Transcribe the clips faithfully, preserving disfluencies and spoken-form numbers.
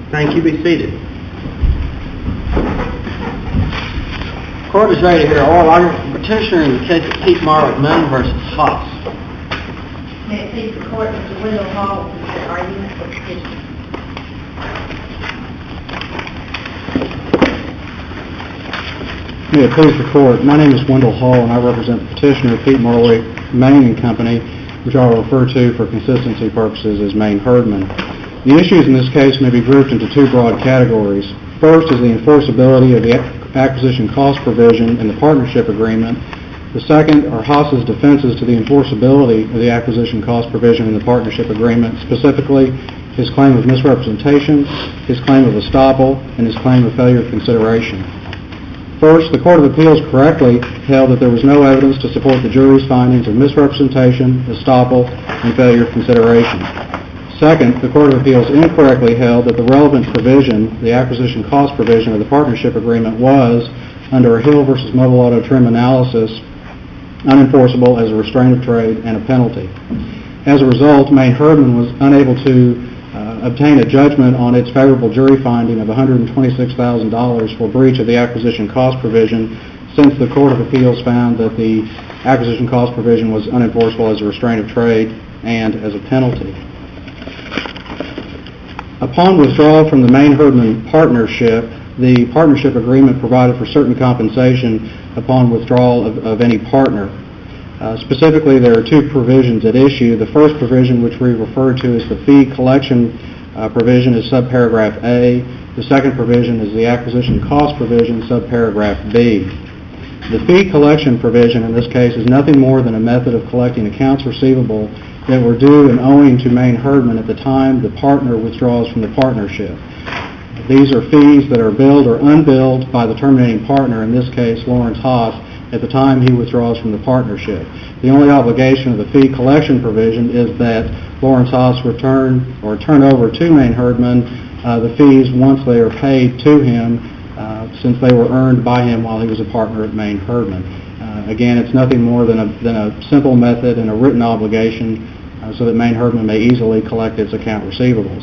Thank you. Be seated. Court is ready to hear oral argument from petitioner in the case of Pete Morrow at Moon versus Haas. May it please the court, Mister Wendell Hall will present argument for petitioner. May it please the court, my name is Wendell Hall and I represent the petitioner Pete Morrow, Maine and Company, which I will refer to for consistency purposes as Maine Herdman. The issues in this case may be grouped into two broad categories. First is the enforceability of the acquisition cost provision in the partnership agreement. The second are Haas's defenses to the enforceability of the acquisition cost provision in the partnership agreement, specifically his claim of misrepresentation, his claim of estoppel, and his claim of failure of consideration. First, the Court of Appeals correctly held that there was no evidence to support the jury's findings of misrepresentation, estoppel, and failure of consideration. Second, the Court of Appeals incorrectly held that the relevant provision, the acquisition cost provision of the partnership agreement, was, under a Hill versus Mobile Auto Trim analysis, unenforceable as a restraint of trade and a penalty. As a result, Maine Herdman was unable to uh, obtain a judgment on its favorable jury finding of one hundred twenty-six thousand dollars for breach of the acquisition cost provision, since the Court of Appeals found that the acquisition cost provision was unenforceable as a restraint of trade and as a penalty. Upon withdrawal from the Maine Herdman partnership, the partnership agreement provided for certain compensation upon withdrawal of, of any partner. Uh, specifically, there are two provisions at issue. The first provision, which we refer to as the fee collection uh, provision, is subparagraph A. The second provision is the acquisition cost provision, subparagraph B. The fee collection provision in this case is nothing more than a method of collecting accounts receivable that were due and owing to Maine Herdman at the time the partner withdraws from the partnership. These are fees that are billed or unbilled by the terminating partner, in this case Lawrence Haas, at the time he withdraws from the partnership. The only obligation of the fee collection provision is that Lawrence Haas return or turn over to Maine Herdman uh, the fees once they are paid to him, uh, since they were earned by him while he was a partner at Maine Herdman. Uh, again, it's nothing more than a, than a simple method and a written obligation uh, so that Maine Herdman may easily collect its account receivables.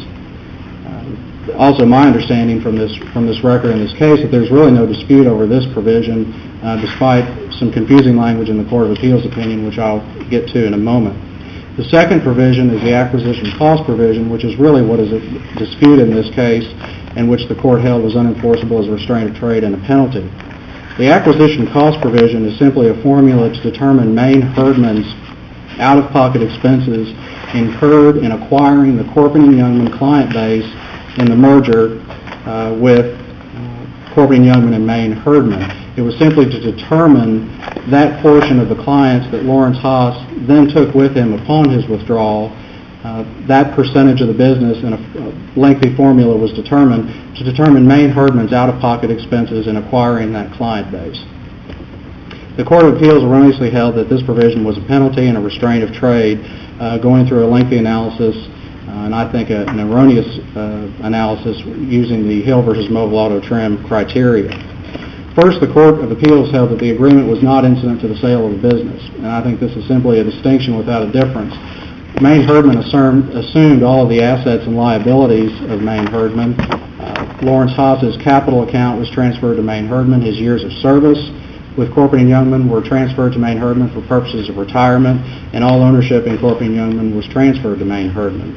Uh, also, my understanding from this from this record in this case that there's really no dispute over this provision, uh, despite some confusing language in the Court of Appeals opinion, which I'll get to in a moment. The second provision is the acquisition cost provision, which is really what is at dispute in this case, and which the court held was unenforceable as a restraint of trade and a penalty. The acquisition cost provision is simply a formula to determine Maine Herdman's out-of-pocket expenses incurred in acquiring the Corpin and Youngman client base in the merger uh, with uh, Corpin and Youngman and Maine Herdman. It was simply to determine that portion of the clients that Lawrence Haas then took with him upon his withdrawal. Uh, that percentage of the business in a, a lengthy formula was determined to determine Maine Herdman's out-of-pocket expenses in acquiring that client base. The Court of Appeals erroneously held that this provision was a penalty and a restraint of trade, uh, going through a lengthy analysis, uh, and I think a, an erroneous uh, analysis using the Hill versus Mobile Auto Trim criteria. First, the Court of Appeals held that the agreement was not incident to the sale of the business, and I think this is simply a distinction without a difference. Maine Herdman assumed, assumed all of the assets and liabilities of Maine Herdman. Uh, Lawrence Haas's capital account was transferred to Maine Herdman. His years of service with Corpin and Youngman were transferred to Maine Herdman for purposes of retirement, and all ownership in Corpin and Youngman was transferred to Maine Herdman.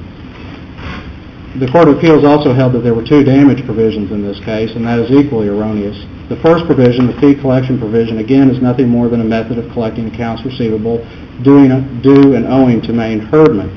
The Court of Appeals also held that there were two damage provisions in this case, and that is equally erroneous. The first provision, the fee collection provision, again is nothing more than a method of collecting accounts receivable due and owing to Maine Herdman.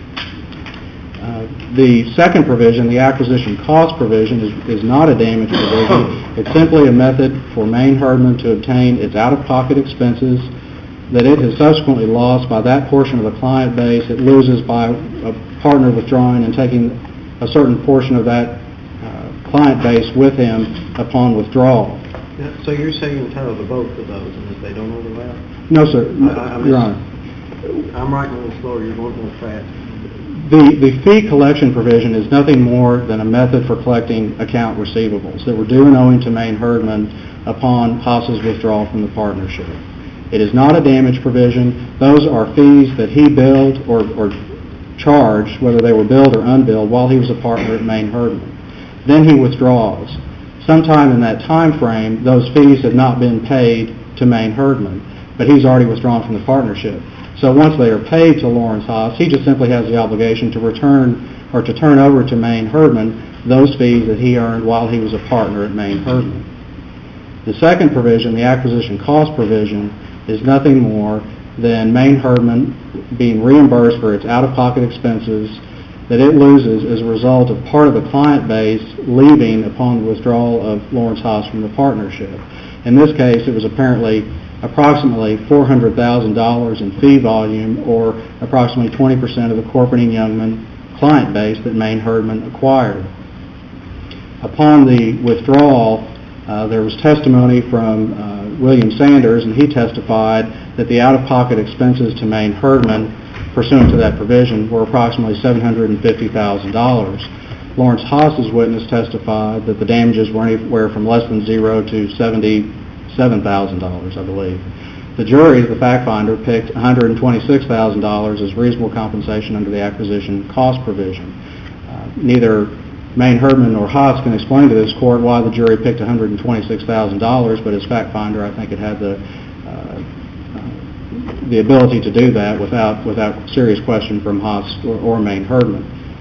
Uh, the second provision, the acquisition cost provision, is, is not a damage provision. It's simply a method for Maine Herdman to obtain its out-of-pocket expenses that it has subsequently lost by that portion of the client base it loses by a partner withdrawing and taking a certain portion of that uh, client base with him upon withdrawal. Yeah, so you're saying you're entitled to both of those and that they don't overlap? No, sir. I, I Your Honor. I'm writing a little slower. You're going a little fast. The, the fee collection provision is nothing more than a method for collecting account receivables that were due and owing to Maine Herdman upon Haas's withdrawal from the partnership. It is not a damage provision. Those are fees that he billed or, or charged, whether they were billed or unbilled, while he was a partner at Maine Herdman. Then he withdraws. Sometime in that time frame, those fees have not been paid to Maine Herdman, but he's already withdrawn from the partnership. So once they are paid to Lawrence Haas, he just simply has the obligation to return or to turn over to Maine Herdman those fees that he earned while he was a partner at Maine Herdman. The second provision, the acquisition cost provision, is nothing more than Maine Herdman being reimbursed for its out-of-pocket expenses that it loses as a result of part of the client base leaving upon the withdrawal of Lawrence Haas from the partnership. In this case, it was apparently approximately four hundred thousand dollars in fee volume, or approximately twenty percent of the Corporate and Youngman client base that Maine Herdman acquired. Upon the withdrawal, uh, there was testimony from uh, William Sanders, and he testified that the out-of-pocket expenses to Maine Herdman pursuant to that provision were approximately seven hundred fifty thousand dollars. Lawrence Haas's witness testified that the damages were anywhere from less than zero to seventy-seven thousand dollars, I believe. The jury, the fact finder, picked one hundred twenty-six thousand dollars as reasonable compensation under the acquisition cost provision. Uh, neither Maine Herdman nor Haas can explain to this court why the jury picked one hundred twenty-six thousand dollars, but as fact finder, I think it had the uh, the ability to do that without without serious question from Haas or, or Maine Herdman.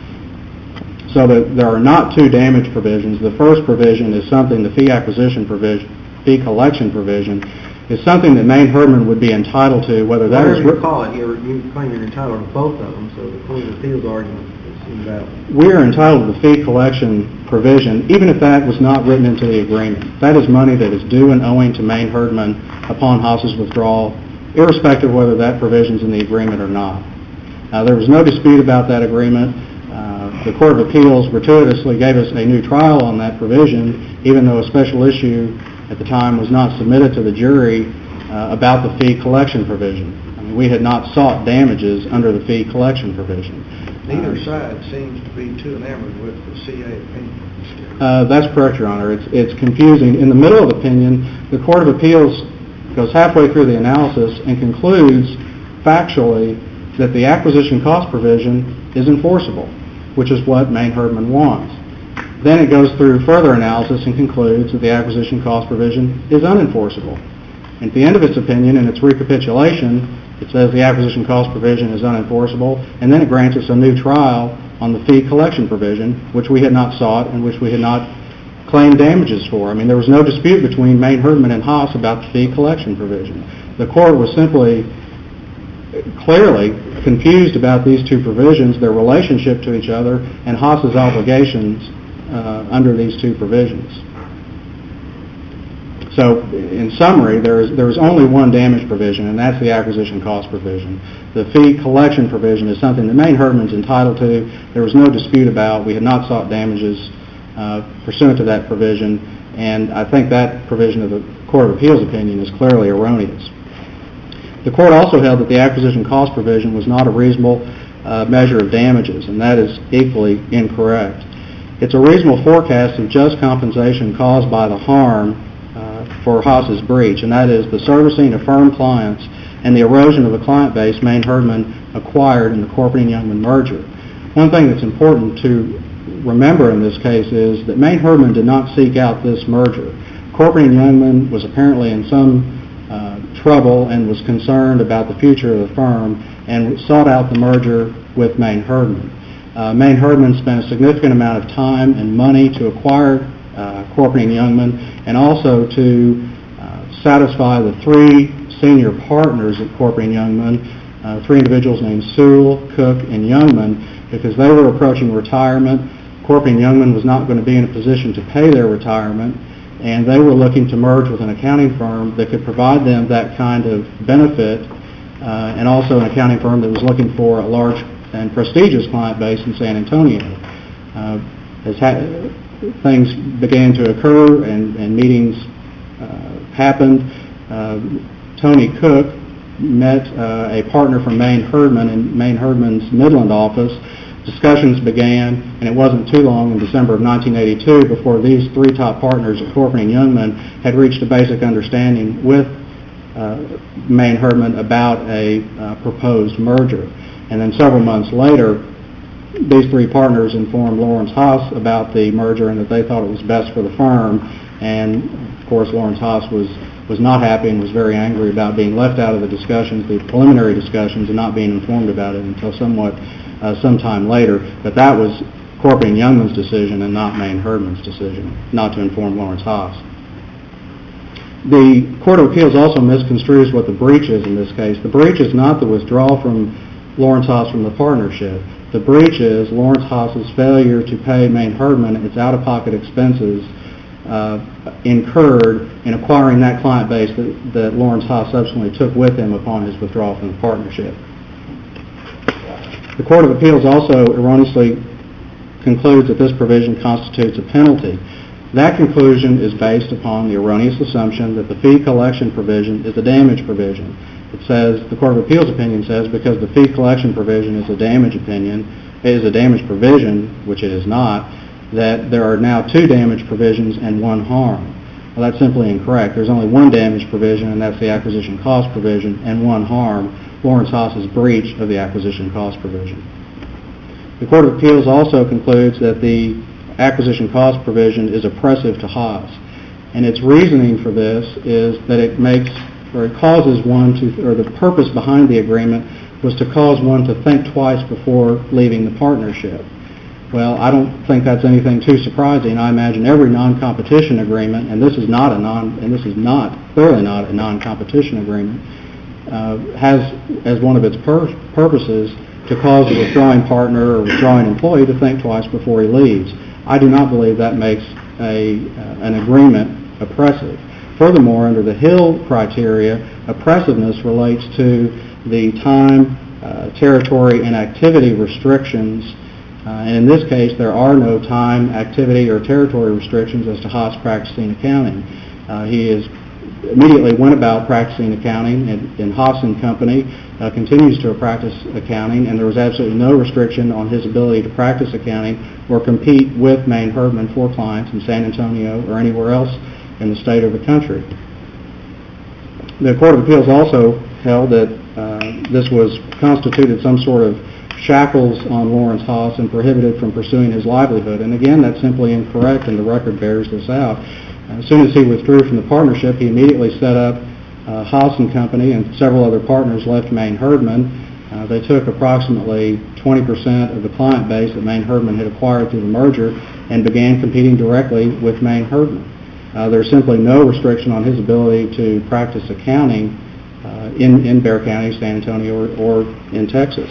So that there are not two damage provisions. The first provision is something, the fee acquisition provision, fee collection provision, is something that Maine Herdman would be entitled to, whether that Whatever is... you call it, you're, you claim you're entitled to both of them, so the Court of Appeals argument seems valid. We are entitled to the fee collection provision, even if that was not written into the agreement. That is money that is due and owing to Maine Herdman upon Haas's withdrawal, irrespective of whether that provision is in the agreement or not. Uh, there was no dispute about that agreement. Uh, the Court of Appeals gratuitously gave us a new trial on that provision, even though a special issue at the time was not submitted to the jury uh, about the fee collection provision. I mean, we had not sought damages under the fee collection provision. Neither uh, side seems to be too enamored with the C A opinion. Uh, that's correct, Your Honor. It's, it's confusing. In the middle of the opinion, the Court of Appeals goes halfway through the analysis and concludes factually that the acquisition cost provision is enforceable, which is what Maine Herdman wants. Then it goes through further analysis and concludes that the acquisition cost provision is unenforceable. And at the end of its opinion, in its recapitulation, it says the acquisition cost provision is unenforceable, and then it grants us a new trial on the fee collection provision, which we had not sought and which we had not claimed damages for. I mean, there was no dispute between Maine Herdman and Haas about the fee collection provision. The court was simply clearly confused about these two provisions, their relationship to each other, and Haas's obligations uh, under these two provisions. So, in summary, there is there is only one damage provision, and that's the acquisition cost provision. The fee collection provision is something that Maine Herdman's entitled to. There was no dispute about. We had not sought damages uh, pursuant to that provision, and I think that provision of the Court of Appeals opinion is clearly erroneous. The court also held that the acquisition cost provision was not a reasonable uh, measure of damages, and that is equally incorrect. It's a reasonable forecast of just compensation caused by the harm uh, for Haas's breach, and that is the servicing of firm clients and the erosion of the client base Maine Herdman acquired in the Corporate and Youngman merger. One thing that's important to remember in this case is that Maine Herdman did not seek out this merger. Corporate and Youngman was apparently in some uh, trouble and was concerned about the future of the firm and sought out the merger with Maine Herdman. Uh, Maine Herdman spent a significant amount of time and money to acquire uh, Corporate and Youngman, and also to uh, satisfy the three senior partners at Corporate and Youngman, uh, three individuals named Sewell, Cook, and Youngman, because they were approaching retirement. Corporate and Youngman was not going to be in a position to pay their retirement, and they were looking to merge with an accounting firm that could provide them that kind of benefit, uh, and also an accounting firm that was looking for a large and prestigious client base in San Antonio. Uh, as ha- things began to occur and, and meetings uh, happened, uh, Tony Cook met uh, a partner from Maine Herdman in Maine Herdman's Midland office. Discussions began, and it wasn't too long in December of nineteen eighty-two before these three top partners at Corporate and Youngman had reached a basic understanding with uh, Maine Herdman about a uh, proposed merger. And then several months later, these three partners informed Lawrence Haas about the merger and that they thought it was best for the firm. And, of course, Lawrence Haas was, was not happy and was very angry about being left out of the discussions, the preliminary discussions, and not being informed about it until somewhat uh, sometime later. But that was Corporate and Youngman's decision and not Maine Herdman's decision, not to inform Lawrence Haas. The Court of Appeals also misconstrues what the breach is in this case. The breach is not the withdrawal from Lawrence Haas from the partnership. The breach is Lawrence Haas's failure to pay Maine Herdman its out-of-pocket expenses uh, incurred in acquiring that client base that, that Lawrence Haas subsequently took with him upon his withdrawal from the partnership. The Court of Appeals also erroneously concludes that this provision constitutes a penalty. That conclusion is based upon the erroneous assumption that the fee collection provision is a damage provision. It says, the Court of Appeals opinion says, because the fee collection provision is a damage opinion, is a damage provision, which it is not, that there are now two damage provisions and one harm. Well, that's simply incorrect. There's only one damage provision, and that's the acquisition cost provision, and one harm, Lawrence Haas's breach of the acquisition cost provision. The Court of Appeals also concludes that the acquisition cost provision is oppressive to Haas. And its reasoning for this is that it makes, or it causes one to, or the purpose behind the agreement was to cause one to think twice before leaving the partnership. Well, I don't think that's anything too surprising. I imagine every non-competition agreement, and this is not a non, and this is not, clearly not a non-competition agreement, uh, has as one of its pur- purposes to cause the withdrawing partner or withdrawing employee to think twice before he leaves. I do not believe that makes a, uh, an agreement oppressive. Furthermore, under the Hill criteria, oppressiveness relates to the time, uh, territory, and activity restrictions. Uh, and in this case, there are no time, activity, or territory restrictions as to Haas practicing accounting. Uh, he is immediately went about practicing accounting in, in Haas and Company, uh, continues to practice accounting, and there was absolutely no restriction on his ability to practice accounting or compete with Maine Herdman for clients in San Antonio or anywhere else in the state or the country. The Court of Appeals also held that uh, this was constituted some sort of shackles on Lawrence Haas and prohibited from pursuing his livelihood. And again, that's simply incorrect, and the record bears this out. As soon as he withdrew from the partnership, he immediately set up uh, Haas and Company, and several other partners left Maine Herdman. Uh, they took approximately twenty percent of the client base that Maine Herdman had acquired through the merger and began competing directly with Maine Herdman. Uh, there's simply no restriction on his ability to practice accounting uh, in, in Bexar County, San Antonio, or, or in Texas.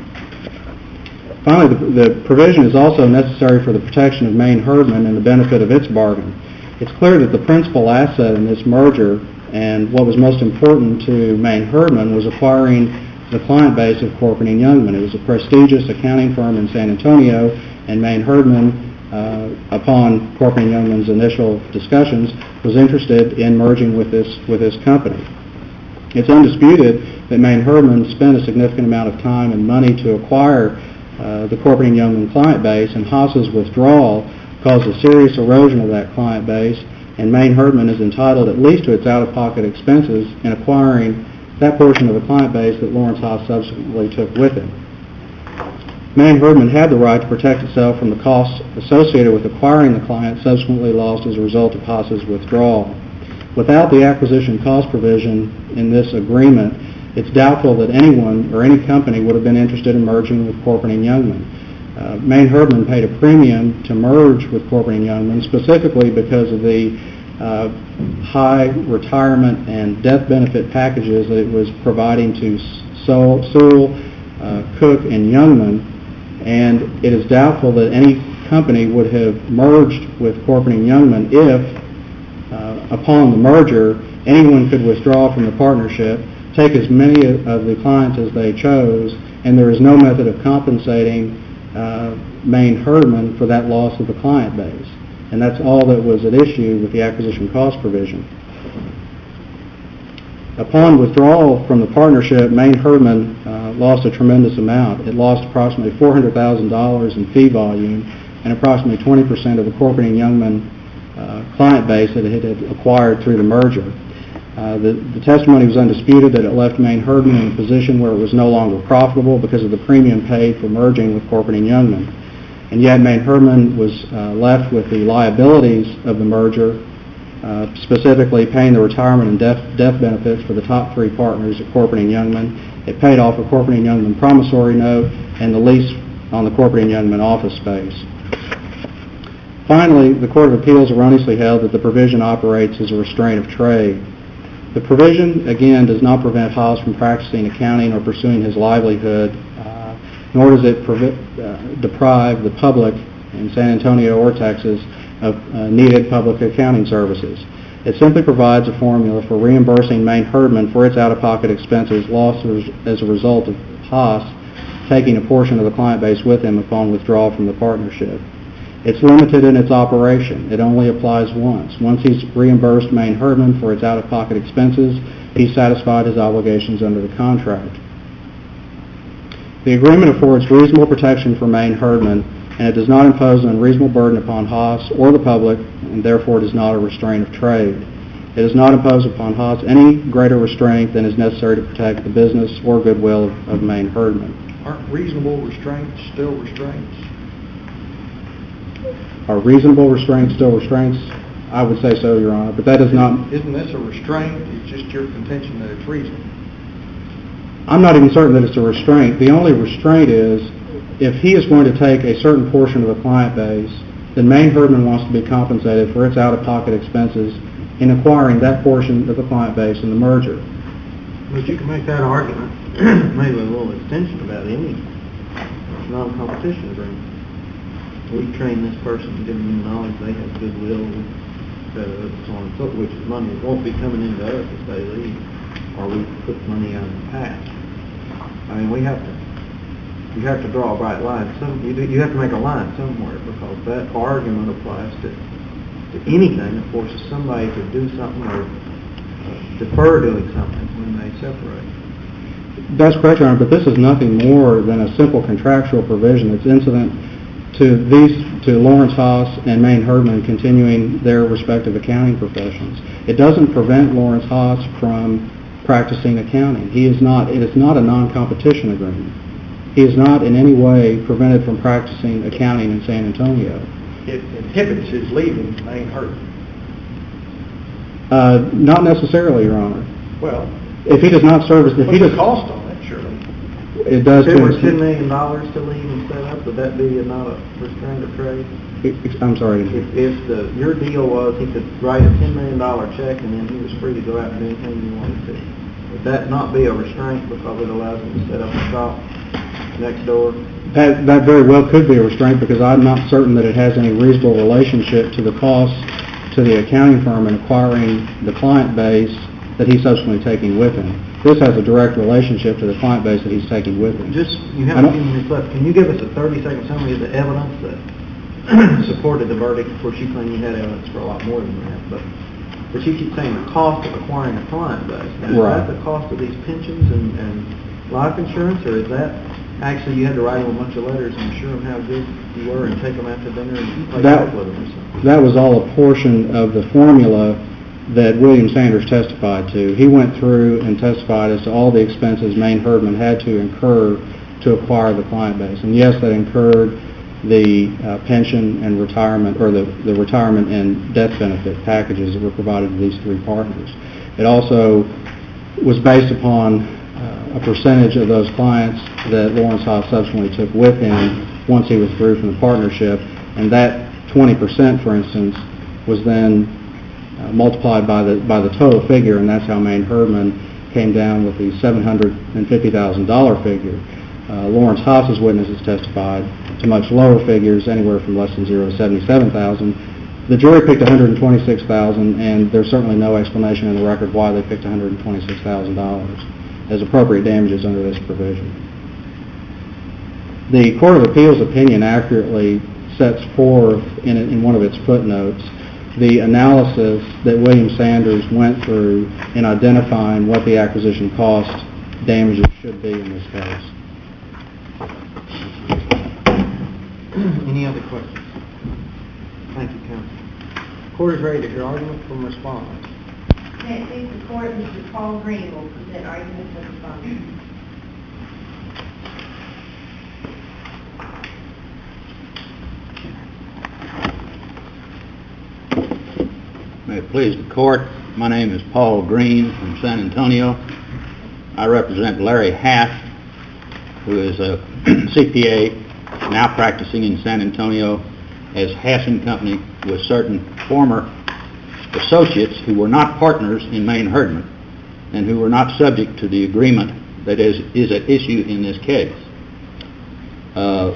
Finally, the, the provision is also necessary for the protection of Maine Herdman and the benefit of its bargain. It's clear that the principal asset in this merger and what was most important to Maine Herdman was acquiring the client base of Corcoran and Youngman. It was a prestigious accounting firm in San Antonio, and Maine Herdman, uh, upon Corcoran and Youngman's initial discussions, was interested in merging with this with this company. It's undisputed that Maine Herdman spent a significant amount of time and money to acquire uh, the Corcoran and Youngman client base, and Haas's withdrawal caused a serious erosion of that client base, and Maine Herdman is entitled at least to its out-of-pocket expenses in acquiring that portion of the client base that Lawrence Haas subsequently took with him. Maine Herdman had the right to protect itself from the costs associated with acquiring the client subsequently lost as a result of Haas's withdrawal. Without the acquisition cost provision in this agreement, it's doubtful that anyone or any company would have been interested in merging with Corcoran and Youngman. Uh, Maine Herdman paid a premium to merge with Corcoran and Youngman specifically because of the uh, high retirement and death benefit packages that it was providing to Sewell, Sewell uh, Cook, and Youngman, and it is doubtful that any company would have merged with Corcoran and Youngman if, uh, upon the merger, anyone could withdraw from the partnership, take as many of the clients as they chose, and there is no method of compensating Uh, Maine Herdman for that loss of the client base. And that's all that was at issue with the acquisition cost provision. Upon withdrawal from the partnership, Maine Herdman uh, lost a tremendous amount. It lost approximately four hundred thousand dollars in fee volume and approximately twenty percent of the Corcoran and Youngman uh, client base that it had acquired through the merger. Uh, the, the testimony was undisputed that it left Maine Herdman in a position where it was no longer profitable because of the premium paid for merging with Corporate and Youngman. And yet Maine Herdman was uh, left with the liabilities of the merger, uh, specifically paying the retirement and death, death benefits for the top three partners at Corporate and Youngman. It paid off a Corporate and Youngman promissory note and the lease on the Corporate and Youngman office space. Finally, the Court of Appeals erroneously held that the provision operates as a restraint of trade. The provision, again, does not prevent Haas from practicing accounting or pursuing his livelihood, uh, nor does it prevent, uh, deprive the public in San Antonio or Texas of uh, needed public accounting services. It simply provides a formula for reimbursing Maine Herdman for its out-of-pocket expenses lost as a result of Haas taking a portion of the client base with him upon withdrawal from the partnership. It's limited in its operation. It only applies once. Once he's reimbursed Maine Herdman for its out-of-pocket expenses, he's satisfied his obligations under the contract. The agreement affords reasonable protection for Maine Herdman, and it does not impose an unreasonable burden upon Haas or the public, and therefore it is not a restraint of trade. It does not impose upon Haas any greater restraint than is necessary to protect the business or goodwill of, of Maine Herdman. Aren't reasonable restraints still restraints? Are reasonable restraints still restraints? I would say so, Your Honor, but that is not... Isn't this a restraint? It's just your contention that it's reasonable. I'm not even certain that it's a restraint. The only restraint is if he is going to take a certain portion of the client base, then Maine Herdman wants to be compensated for its out-of-pocket expenses in acquiring that portion of the client base in the merger. But you can make that argument, maybe with a little extension about any non-competition agreement. We train this person, give them the knowledge, they have goodwill, uh, so on and so forth, which money won't be coming into us if they leave, or we put money out in the past. I mean, we have to, you have to draw a bright line. Some, you, do, you have to make a line somewhere, because that argument applies to, to anything that forces somebody to do something or uh, defer doing something when they separate. That's correct, Your Honor, but this is nothing more than a simple contractual provision that's incident to these, to Lawrence Haas and Maine Herdman continuing their respective accounting professions. It doesn't prevent Lawrence Haas from practicing accounting. He is not, it is not a non-competition agreement. He is not in any way prevented from practicing accounting in San Antonio. It inhibits his leaving Maine Herdman. Uh, not necessarily, Your Honor. Well, if he does not service, if what's he does the cost on it, surely? It does. If it were ten million dollars to leave and set up, would that be a, not a restraint of trade? I'm sorry. If, if the, your deal was he could write a ten million dollars check and then he was free to go out and do anything he wanted to, would that not be a restraint because it allows him to set up a shop next door? That, that very well could be a restraint, because I'm not certain that it has any reasonable relationship to the cost to the accounting firm in acquiring the client base that he's subsequently taking with him. This has a direct relationship to the client base that he's taking with him. Just, you have a few minutes left. Can you give us a thirty-second summary of the evidence that supported the verdict? Of course, you claim you had evidence for a lot more than that, but but you keep saying the cost of acquiring a client base. Now, right. Is that the cost of these pensions and, and life insurance, or is that actually you had to write them a bunch of letters and assure them how good you were and take them out to dinner and play golf with them or something? That was all a portion of the formula that William Sanders testified to. He went through and testified as to all the expenses Maine Herdman had to incur to acquire the client base. And yes, that incurred the uh, pension and retirement, or the, the retirement and death benefit packages that were provided to these three partners. It also was based upon uh, a percentage of those clients that Lawrence Haas subsequently took with him once he withdrew from the partnership, and that twenty percent, for instance, was then Uh, multiplied by the by the total figure, and that's how Maine Herdman came down with the seven hundred fifty thousand dollars figure. Uh, Lawrence Haas's witnesses testified to much lower figures, anywhere from less than zero to seventy-seven thousand dollars. The jury picked one hundred twenty-six thousand dollars, and there's certainly no explanation in the record why they picked one hundred twenty-six thousand dollars as appropriate damages under this provision. The Court of Appeals opinion accurately sets forth in, in one of its footnotes the analysis that William Sanders went through in identifying what the acquisition cost damages should be in this case. Any other questions? Thank you, counsel. Court is ready to hear argument from respondents. May it please the court, Mister Paul Green will present argument for the respondent. May it please the court, my name is Paul Green from San Antonio. I represent Larry Hass, who is a C P A now practicing in San Antonio as Hass and Company with certain former associates who were not partners in Main Herdman and who were not subject to the agreement that is, is at issue in this case. Uh,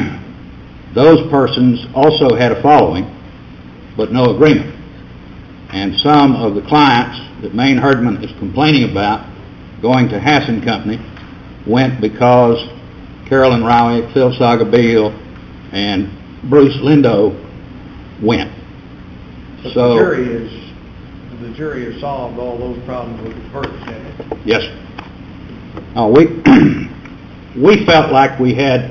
those persons also had a following, but no agreement. And some of the clients that Main Herdman is complaining about going to Hass and Company went because Carolyn Rowie, Phil Sagabeel, and Bruce Lindo went. But So, the jury is, the jury has solved all those problems with the verdicts, hasn't it? yes. Uh, we we felt like we had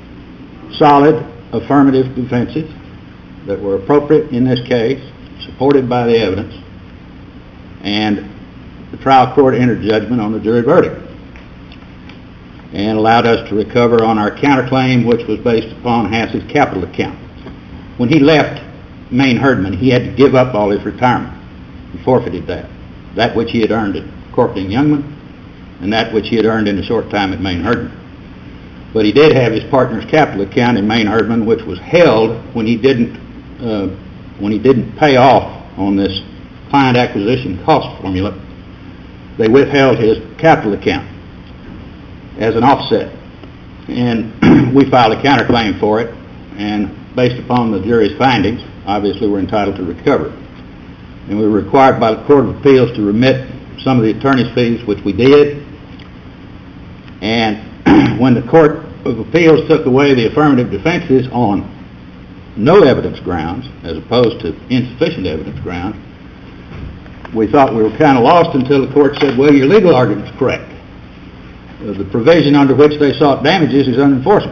solid affirmative defenses that were appropriate in this case, supported by the evidence, and the trial court entered judgment on the jury verdict and allowed us to recover on our counterclaim, which was based upon Hass's capital account. When he left Main Herdman, he had to give up all his retirement. He forfeited that, that which he had earned at Corporate and Youngman, and that which he had earned in a short time at Main Herdman. But he did have his partner's capital account in Main Herdman, which was held when he didn't uh, when he didn't pay off on this client acquisition cost formula. They withheld his capital account as an offset, and we filed a counterclaim for it, and based upon the jury's findings, obviously we're entitled to recover. And we were required by the Court of Appeals to remit some of the attorney's fees, which we did. And when the Court of Appeals took away the affirmative defenses on no evidence grounds, as opposed to insufficient evidence grounds, we thought we were kind of lost until the court said, well, your legal argument's correct. Uh, the provision under which they sought damages is unenforceable.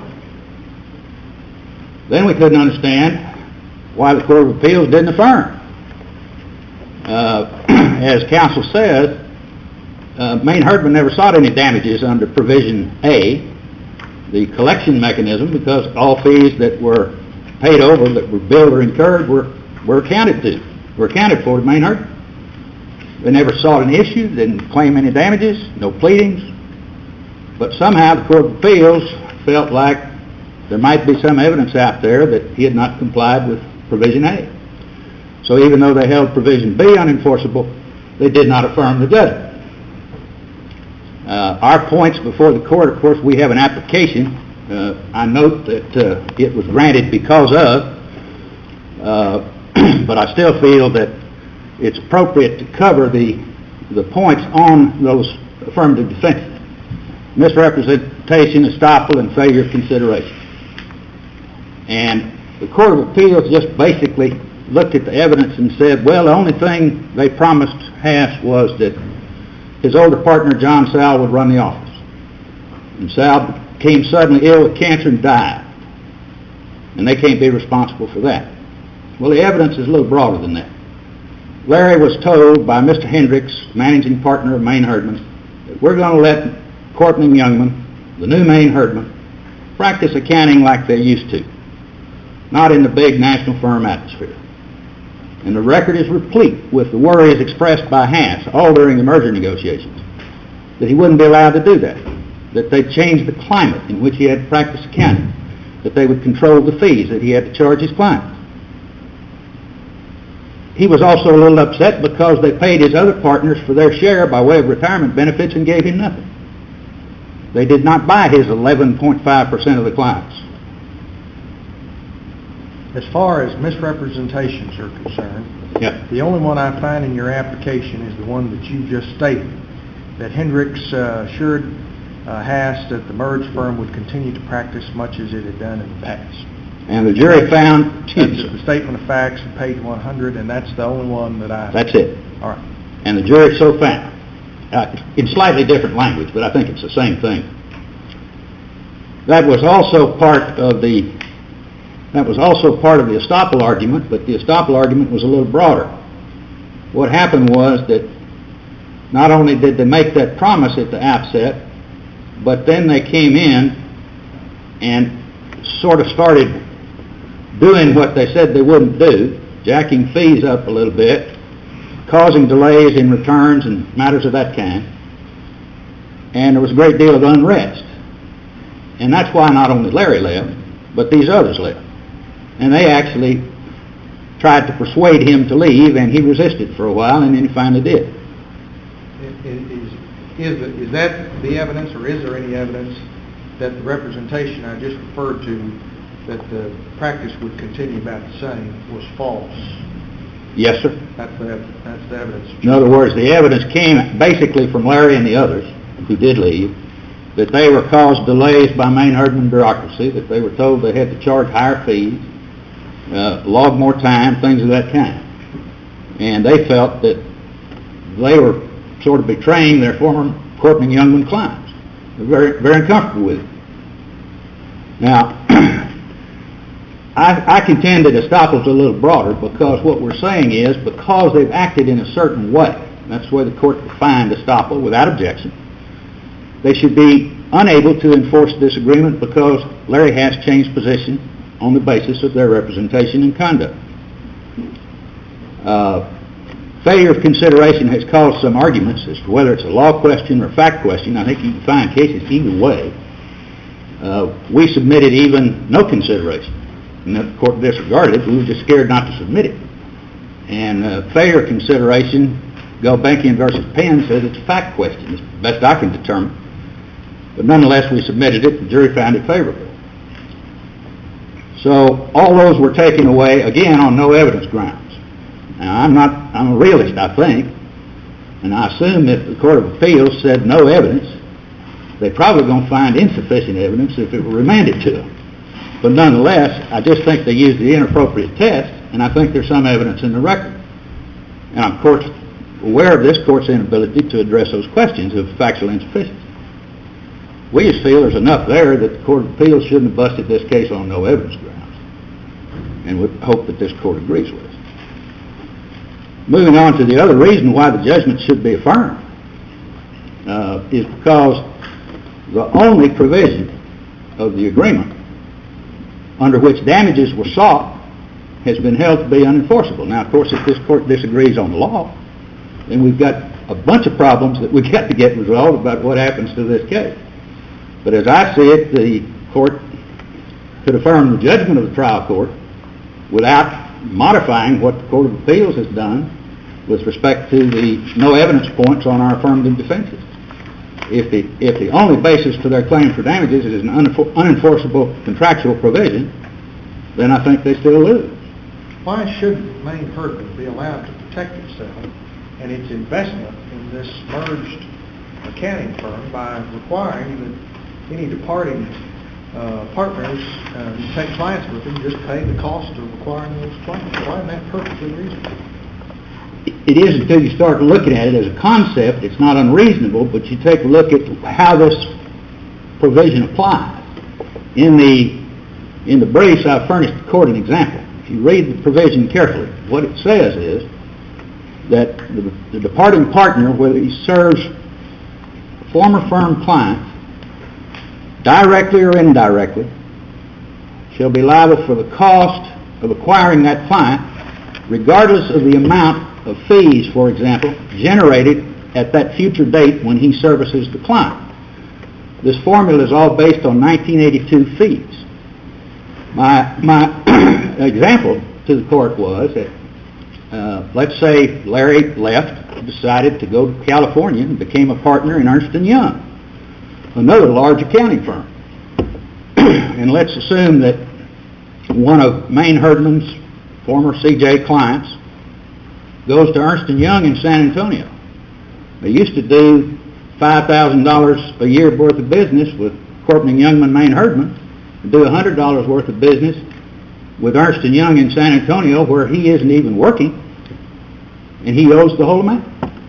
Then we couldn't understand why the Court of Appeals didn't affirm. Uh, as counsel says, uh, Main Herdman never sought any damages under Provision A, the collection mechanism, because all fees that were paid over, that were billed or incurred, were, were accounted to, were accounted for at Main Herdman. They never sought an issue, didn't claim any damages, no pleadings, but somehow the Court of Appeals felt like there might be some evidence out there that he had not complied with Provision A. So even though they held Provision B unenforceable, they did not affirm the judgment. Uh, our points before the court, of course, we have an application. Uh, I note that uh, it was granted because of, uh, but I still feel that it's appropriate to cover the, the points on those affirmative defenses. Misrepresentation, estoppel, and failure of consideration. And the Court of Appeals just basically looked at the evidence and said, well, the only thing they promised Hass was that his older partner, John Sal, would run the office. And Sal became suddenly ill with cancer and died. And they can't be responsible for that. Well, the evidence is a little broader than that. Larry was told by Mister Hendricks, managing partner of Main Herdman, that we're going to let Corporate and Youngman, the new Main Herdman, practice accounting like they used to, not in the big national firm atmosphere. And the record is replete with the worries expressed by Hass all during the merger negotiations, that he wouldn't be allowed to do that, that they'd change the climate in which he had to practice accounting, that they would control the fees that he had to charge his clients. He was also a little upset because they paid his other partners for their share by way of retirement benefits and gave him nothing. They did not buy his eleven point five percent of the clients. As far as misrepresentations are concerned, Yep. the only one I find in your application is the one that you just stated, that Hendricks uh, assured uh, Hass that the merged firm would continue to practice much as it had done in the past. And the jury found, That's excuse the me, statement of facts on page one hundred, and that's the only one that I... that's it. All right. And the jury so found, uh, in slightly different language, but I think it's the same thing. That was also part of the that was also part of the estoppel argument, but the estoppel argument was a little broader. What happened was that not only did they make that promise at the outset, but then they came in and sort of started doing what they said they wouldn't do, jacking fees up a little bit, causing delays in returns and matters of that kind. And there was a great deal of unrest. And that's why not only Larry left, but these others left. And they actually tried to persuade him to leave, and he resisted for a while, and then he finally did. Is, is, is that the evidence, or is there any evidence that the representation I just referred to, that the practice would continue about the same, was false? Yes, sir. That's the, that's the evidence. In other words, the evidence came basically from Larry and the others who did leave, that they were caused delays by Main Herdman bureaucracy, that they were told they had to charge higher fees, uh, log more time, things of that kind. And they felt that they were sort of betraying their former Cortman Youngman clients. They're very, very uncomfortable with it. Now, I, I contend that estoppel's a little broader, because what we're saying is because they've acted in a certain way, that's the way the court defined estoppel without objection, they should be unable to enforce this agreement because Larry has changed position on the basis of their representation and conduct. Uh, failure of consideration has caused some arguments as to whether it's a law question or fact question. I think you can find cases either way. Uh, we submitted even no consideration, and the court disregarded it. We were just scared not to submit it. And uh, failure of consideration, Gulbenkian versus Penn says it's a fact question. It's the best I can determine. But nonetheless, we submitted it. The jury found it favorable. So all those were taken away, again, on no evidence grounds. Now, I'm not, I'm a realist, I think, and I assume if the Court of Appeals said no evidence, they're probably going to find insufficient evidence if it were remanded to them. But nonetheless, I just think they used the inappropriate test, and I think there's some evidence in the record. And I'm, of course, aware of this Court's inability to address those questions of factual insufficiency. We just feel there's enough there that the Court of Appeals shouldn't have busted this case on no evidence grounds, and we hope that this Court agrees with us. Moving on to the other reason why the judgment should be affirmed uh, is because the only provision of the agreement under which damages were sought has been held to be unenforceable. Now, of course, if this Court disagrees on the law, then we've got a bunch of problems that we've got to get resolved about what happens to this case. But as I see it, the Court could affirm the judgment of the trial court without modifying what the Court of Appeals has done with respect to the no evidence points on our affirmative defenses. If the, if the only basis for their claim for damages is an unenforceable contractual provision, then I think they still lose. Why shouldn't Main Herdman be allowed to protect itself and its investment in this merged accounting firm by requiring that any departing uh, partners uh, who take clients with them just pay the cost of acquiring those clients? Why isn't that perfectly reasonable? It is until you start looking at it as a concept. It's not unreasonable, but you take a look at how this provision applies. In the in the briefs, I've furnished the court an example. If you read the provision carefully, what it says is that the, the departing partner, whether he serves former firm clients, directly or indirectly, shall be liable for the cost of acquiring that client, regardless of the amount of fees, for example, generated at that future date when he services the client. This formula is all based on nineteen eighty-two fees. My, my example to the court was that, uh, let's say Larry left, decided to go to California and became a partner in Ernst and Young, another large accounting firm. And let's assume that one of Main Herdman's former C J clients goes to Ernst and Young in San Antonio. They used to do five thousand dollars a year worth of business with Cortman Youngman Main Herdman, and do one hundred dollars worth of business with Ernst and Young in San Antonio, where he isn't even working, and he owes the whole amount.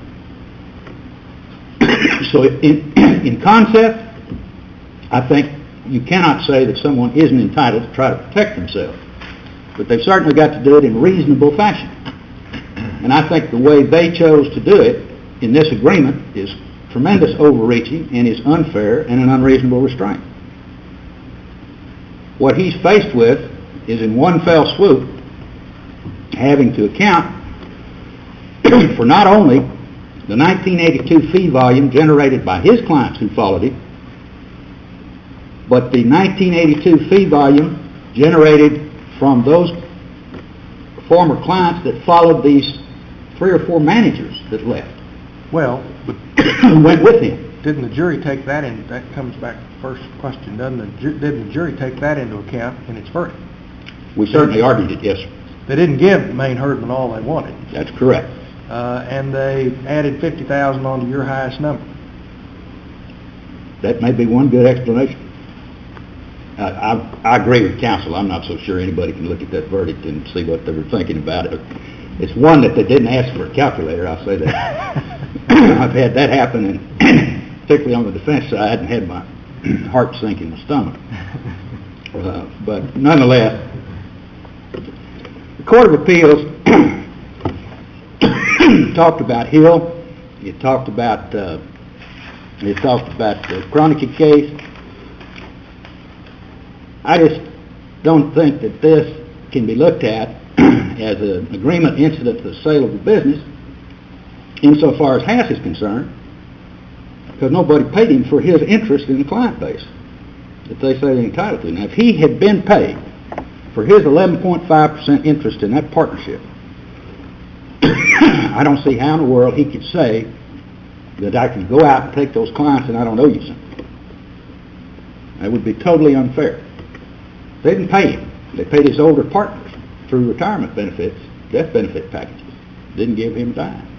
So in, in concept, I think you cannot say that someone isn't entitled to try to protect themselves, but they've certainly got to do it in reasonable fashion. And I think the way they chose to do it in this agreement is tremendous overreaching and is unfair and an unreasonable restraint. What he's faced with is in one fell swoop having to account for not only the nineteen eighty-two fee volume generated by his clients who followed him, but the nineteen eighty-two fee volume generated from those former clients that followed these three or four managers that left. Well, went with him. didn't the jury take that in? That comes back to the first question, doesn't the ju- didn't the jury take that into account in its verdict? We certainly argued it, yes, sir. They didn't give Maine Herdman all they wanted, That's correct. uh, and they added fifty thousand onto your highest number. That may be one good explanation. I, I, I agree with counsel. I'm not so sure anybody can look at that verdict and see what they were thinking about it. It's one that they didn't ask for a calculator, I'll say that. I've had that happen, and particularly on the defense side, and had my heart sink in my stomach. Uh, but nonetheless, the Court of Appeals talked about Hill. It talked about uh, it talked about the Kroenke case. I just don't think that this can be looked at as an agreement incident to the sale of the business insofar as Hass is concerned, because nobody paid him for his interest in the client base that they say they're entitled to. Now, if he had been paid for his eleven point five percent interest in that partnership, I don't see how in the world he could say that I can go out and take those clients and I don't owe you something. That would be totally unfair. They didn't pay him. They paid his older partners through retirement benefits, death benefit packages. Didn't give him a dime.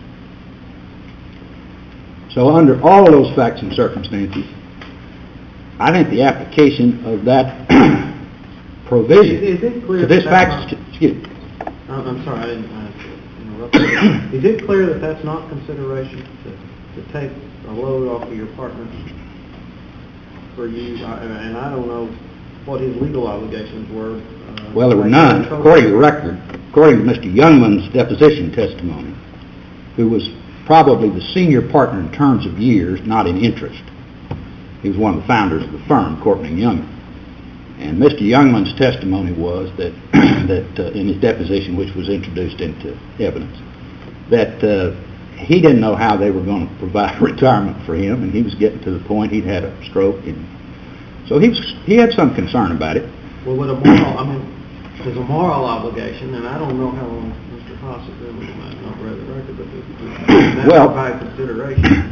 So under all those facts and circumstances, I think the application of that provision Is it clear to this that that's fact, not- excuse me, I'm I'm sorry, I didn't uh, interrupt you. Is it clear that that's not consideration to, to take a load off of your partners for you? I- And I don't know what his legal obligations were. uh, well, there were like none. control- According to the record, according to Mister Youngman's deposition testimony, who was probably the senior partner in terms of years, not in interest. He was one of the founders of the firm, Courtney and Youngman. And Mister Youngman's testimony was that, that uh, in his deposition, which was introduced into evidence, that uh, he didn't know how they were going to provide retirement for him, and he was getting to the point he'd had a stroke, and so he was he had some concern about it. Well, with a moral, I mean, there's a moral obligation, and I don't know how long Mister Haas has been, we might not read the record, but does that Well- provide consideration?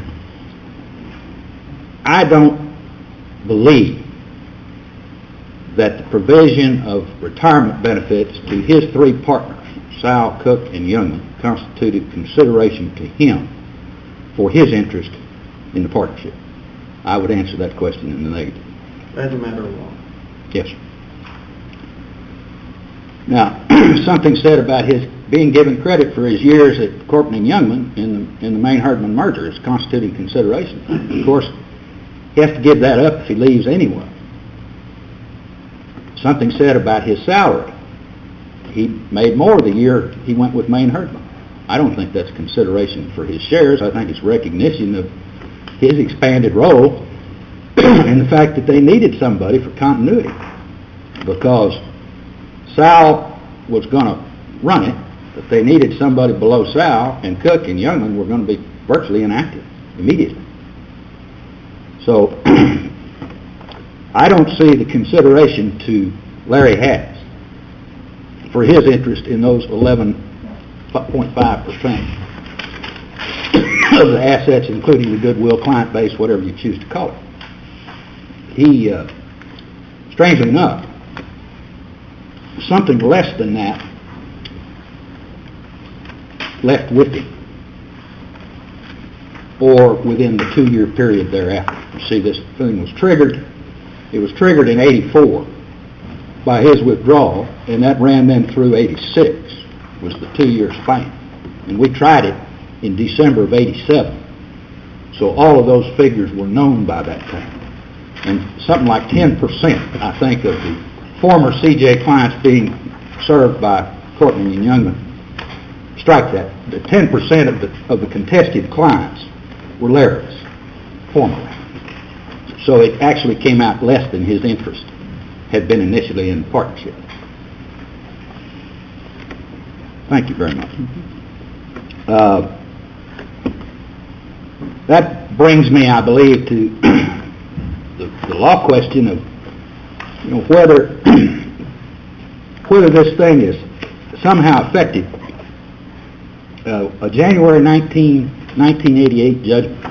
I don't believe that the provision of retirement benefits to his three partners, Sal, Cook, and Youngman, constituted consideration to him for his interest in the partnership. I would answer that question in the negative. As a matter of law. Yes, sir. Now, something said about his being given credit for his years at Courtney and Youngman in the, in the Maine Herdman merger as constituting consideration. Of course, he has to give that up if he leaves anyway. Something said about his salary. He made more the year he went with Maine Herdman. I don't think that's consideration for his shares. I think it's recognition of his expanded role and the fact that they needed somebody for continuity, because Sal was going to run it, but they needed somebody below Sal, and Cook and Youngman were going to be virtually inactive immediately. So I don't see the consideration to Larry Hass for his interest in those eleven point five percent of the assets, including the goodwill, client base, whatever you choose to call it. He, uh, strangely enough, something less than that left with him, or within the two-year period thereafter. You see, this thing was triggered. It was triggered in eighty-four by his withdrawal, and that ran then through eighty-six, was the two-year span. And we tried it in December of eighty-seven. So all of those figures were known by that time. And something like ten percent, I think, of the former C J clients being served by Courtney and Youngman strike that, the ten percent of the, of the contested clients were Larry's, formerly. So it actually came out less than his interest had been initially in the partnership. Thank you very much. Uh, that brings me, I believe, to the, the law question of, you know, whether whether this thing is somehow affected. Uh, a January nineteenth, nineteen eighty-eight judgment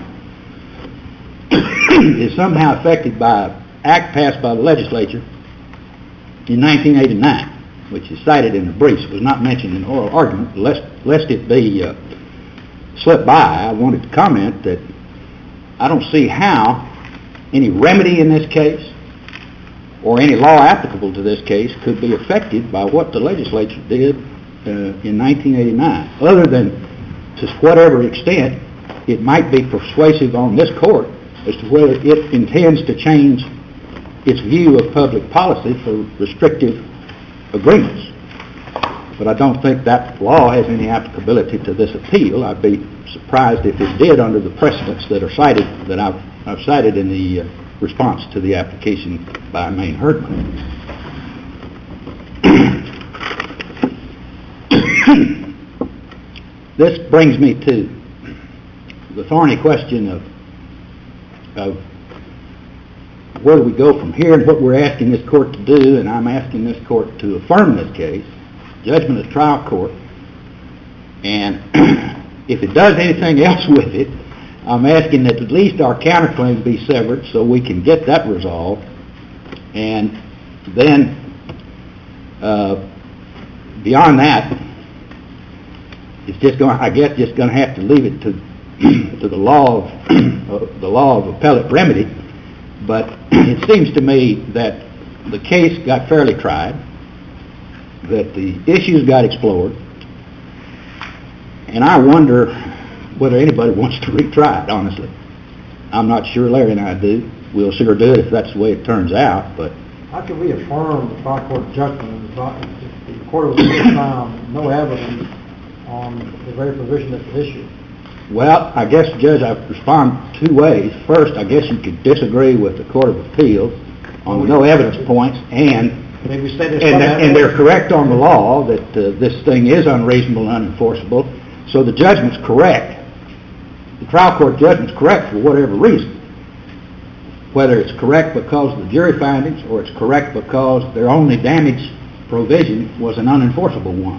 is somehow affected by an act passed by the legislature in nineteen eighty-nine, which is cited in the briefs. It was not mentioned in oral argument. Lest, lest it be uh, slipped by, I wanted to comment that I don't see how any remedy in this case or any law applicable to this case could be affected by what the legislature did uh, in nineteen eighty-nine, other than to whatever extent it might be persuasive on this court as to whether it intends to change its view of public policy for restrictive agreements. But I don't think that law has any applicability to this appeal. I'd be surprised if it did under the precedents that are cited, that I've, I've cited in the uh, response to the application by Maine Herdman. This brings me to the thorny question of, of where do we go from here and what we're asking this court to do, and I'm asking this court to affirm this case, judgment of the trial court, and if it does anything else with it, I'm asking that at least our counterclaim be severed so we can get that resolved, and then uh, beyond that, it's just going, I guess, just going to have to leave it to to the law of uh, the law of appellate remedy. But it seems to me that the case got fairly tried, that the issues got explored, and I wonder whether anybody wants to retry it, honestly. I'm not sure Larry and I do. We'll sure do it if that's the way it turns out, but... How can we affirm the trial court judgment if the court of appeals found no evidence on the very provision that's issued? Well, I guess, Judge, I respond two ways. First, I guess you could disagree with the Court of Appeals on the no evidence points, and Maybe say there's and, some they're, and they're evidence. correct on the law that uh, this thing is unreasonable and unenforceable, so the judgment's correct. The trial court judgment's correct for whatever reason. Whether it's correct because of the jury findings or it's correct because their only damage provision was an unenforceable one.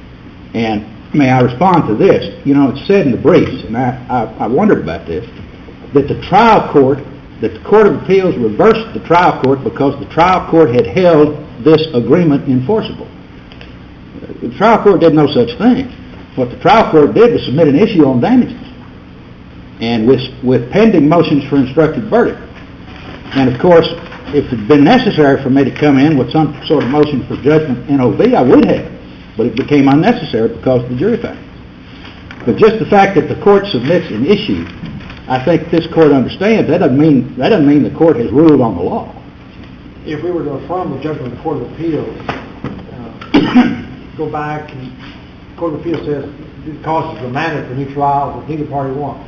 And may I respond to this? You know, it's said in the briefs, and I, I, I wondered about this, that the trial court, that the Court of Appeals reversed the trial court because the trial court had held this agreement enforceable. The trial court did no such thing. What the trial court did was submit an issue on damages, and with, with pending motions for instructed verdict. And of course, if it had been necessary for me to come in with some sort of motion for judgment N O V, I would have. But it became unnecessary because of the jury findings. But just the fact that the court submits an issue, I think this court understands, that doesn't mean, that doesn't mean the court has ruled on the law. If we were to affirm the judgment of the Court of Appeals, uh, go back and the Court of Appeals says it causes remanded for new trial if neither party wants.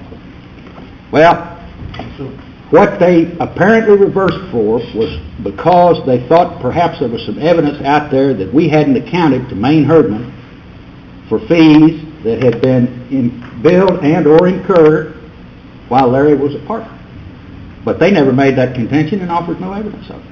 Well, So what they apparently reversed for was because they thought perhaps there was some evidence out there that we hadn't accounted to Maine Herdman for fees that had been in, billed and or incurred while Larry was a partner. But they never made that contention and offered no evidence of it.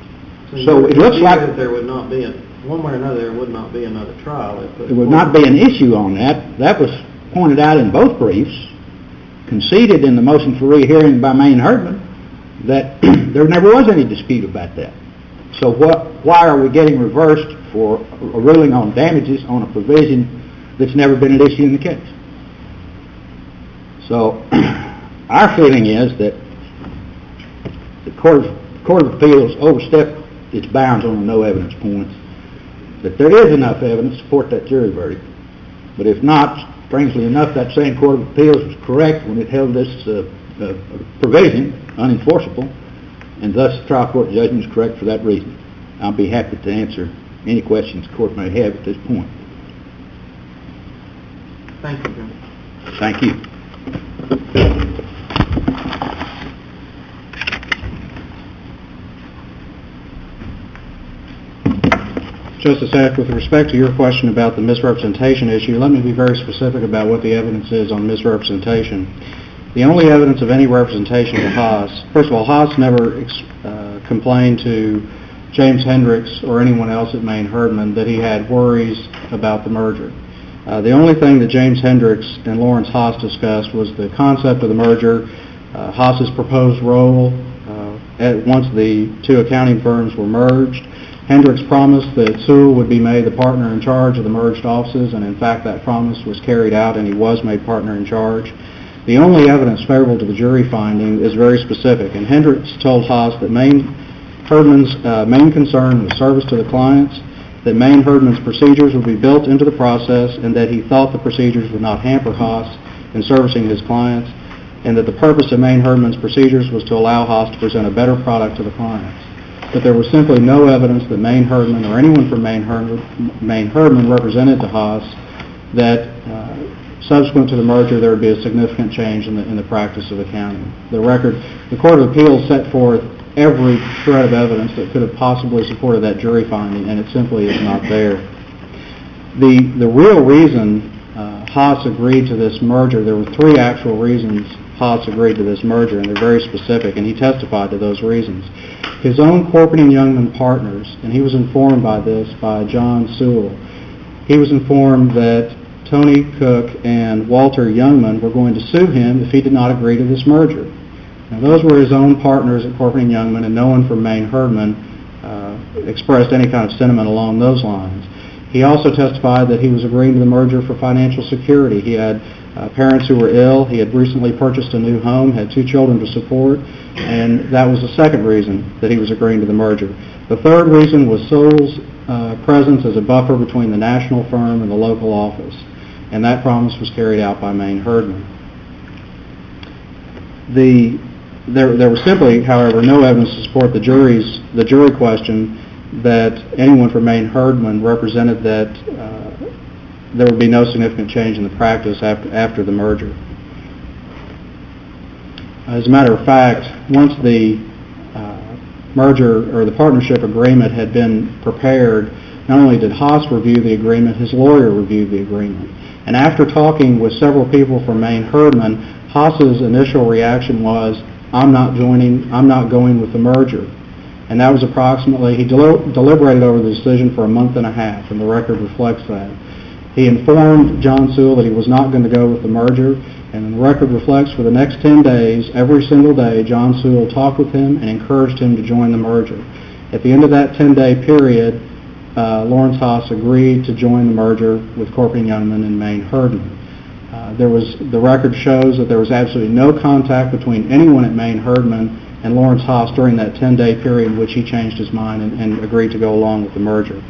So it looks like that there would not be, a, one way or another, there would not be another trial. there would not be an issue on that. That was pointed out in both briefs, conceded in the motion for rehearing by Maine Herdman, that there never was any dispute about that. So what? Why are we getting reversed for a ruling on damages on a provision that's never been an issue in the case? So our feeling is that the Court of, Court of Appeals overstepped its bounds on the no evidence points, that there is enough evidence to support that jury verdict. But if not, strangely enough, that same Court of Appeals was correct when it held this uh, uh, provision unenforceable, and thus the trial court judgment is correct for that reason. I'll be happy to answer any questions the court may have at this point. Thank you, John. Thank you. Justice Act, with respect to your question about the misrepresentation issue, let me be very specific about what the evidence is on misrepresentation. The only evidence of any representation to Haas, first of all, Haas never uh, complained to James Hendricks or anyone else at Maine Herdman that he had worries about the merger. Uh, the only thing that James Hendricks and Lawrence Haas discussed was the concept of the merger, uh, Haas's proposed role uh, at, once the two accounting firms were merged. Hendricks promised that Sewell would be made the partner in charge of the merged offices, and in fact that promise was carried out and he was made partner in charge. The only evidence favorable to the jury finding is very specific, and Hendricks told Haas that Maine Herdman's uh, main concern was service to the clients, that Maine Herdman's procedures would be built into the process, and that he thought the procedures would not hamper Haas in servicing his clients, and that the purpose of Maine Herdman's procedures was to allow Haas to present a better product to the clients. But there was simply no evidence that Maine Herdman or anyone from Maine Herdman, Maine Herdman represented to Haas that uh, subsequent to the merger there would be a significant change in the, in the practice of accounting. The record, the Court of Appeals set forth every shred of evidence that could have possibly supported that jury finding, and it simply is not there. The, the real reason uh, Haas agreed to this merger, there were three actual reasons Haas agreed to this merger, and they're very specific, and he testified to those reasons. His own Corporate and Youngman partners, and he was informed by this by John Sewell, he was informed that Tony Cook and Walter Youngman were going to sue him if he did not agree to this merger. Now, those were his own partners at Corporate and Youngman, and no one from Maine Herdman uh, expressed any kind of sentiment along those lines. He also testified that he was agreeing to the merger for financial security. He had uh, parents who were ill. He had recently purchased a new home, had two children to support, and that was the second reason that he was agreeing to the merger. The third reason was Sewell's uh, presence as a buffer between the national firm and the local office, and that promise was carried out by Maine Herdman. The, there, there was simply, however, no evidence to support the jury's the jury question that anyone from Maine Herdman represented that uh, there would be no significant change in the practice after, after the merger. As a matter of fact, once the uh, merger or the partnership agreement had been prepared, not only did Haas review the agreement, his lawyer reviewed the agreement. And after talking with several people from Maine Herdman, Haas's initial reaction was, I'm not joining, I'm not going with the merger. And that was approximately, he del- deliberated over the decision for a month and a half, and the record reflects that. He informed John Sewell that he was not going to go with the merger, and the record reflects for the next ten days, every single day, John Sewell talked with him and encouraged him to join the merger. At the end of that ten-day period, uh, Lawrence Haas agreed to join the merger with Corporate and Youngman and Maine Herdman. Uh, there was, the record shows that there was absolutely no contact between anyone at Maine Herdman and Lawrence Haas during that ten-day period in which he changed his mind and, and agreed to go along with the merger.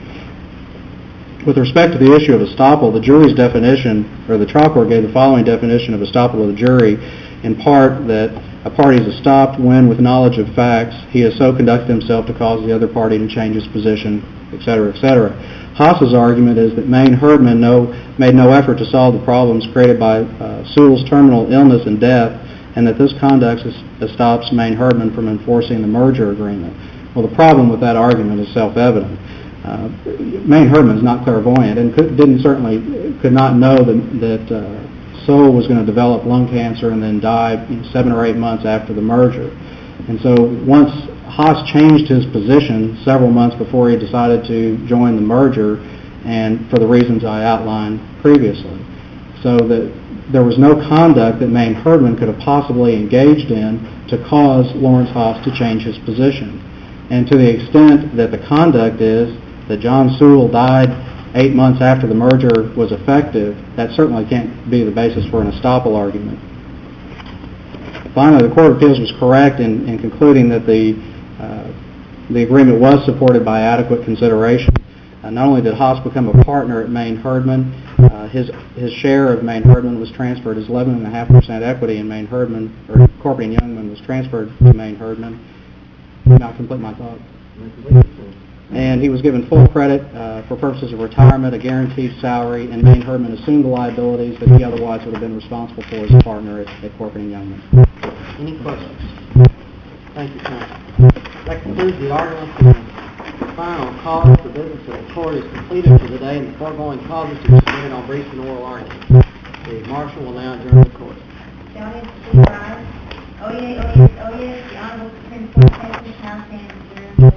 With respect to the issue of estoppel, the jury's definition, or the trial court gave the following definition of estoppel to the jury, in part that a party is estopped when, with knowledge of facts, he has so conducted himself to cause the other party to change his position, et cetera, et cetera. Haas's argument is that Maine Herdman no, made no effort to solve the problems created by uh, Sewell's terminal illness and death, and that this conduct stops Maine Herdman from enforcing the merger agreement. Well, the problem with that argument is self-evident. Uh, Maine Herdman is not clairvoyant and could, didn't certainly could not know that, that uh, Sewell was going to develop lung cancer and then die you know, seven or eight months after the merger. And so once Haas changed his position several months before he decided to join the merger, and for the reasons I outlined previously, so that there was no conduct that Maine Herdman could have possibly engaged in to cause Lawrence Haas to change his position. And to the extent that the conduct is that John Sewell died eight months after the merger was effective, that certainly can't be the basis for an estoppel argument. Finally, the Court of Appeals was correct in, in concluding that the, uh, the agreement was supported by adequate consideration. Uh, not only did Haas become a partner at Maine Herdman, uh, his, his share of Maine Herdman was transferred, his eleven point five percent equity in Maine Herdman, or Corporate and Youngman was transferred to Maine Herdman. Did not complete my thought. and he was given full credit uh, for purposes of retirement, a guaranteed salary, and Maine Herdman assumed the liabilities that he otherwise would have been responsible for as a partner at, at Corcoran and Youngman. Any questions? Thank you, Counsel. That concludes the argument for the final cause. The business of the court is completed for the day, and the foregoing causes to be submitted on brief and oral argument. The marshal will now adjourn the court. The audience please rise. Oh, yeah, oh, yes, oh, yes, the Honorable Supreme Court case is now standing adjourned.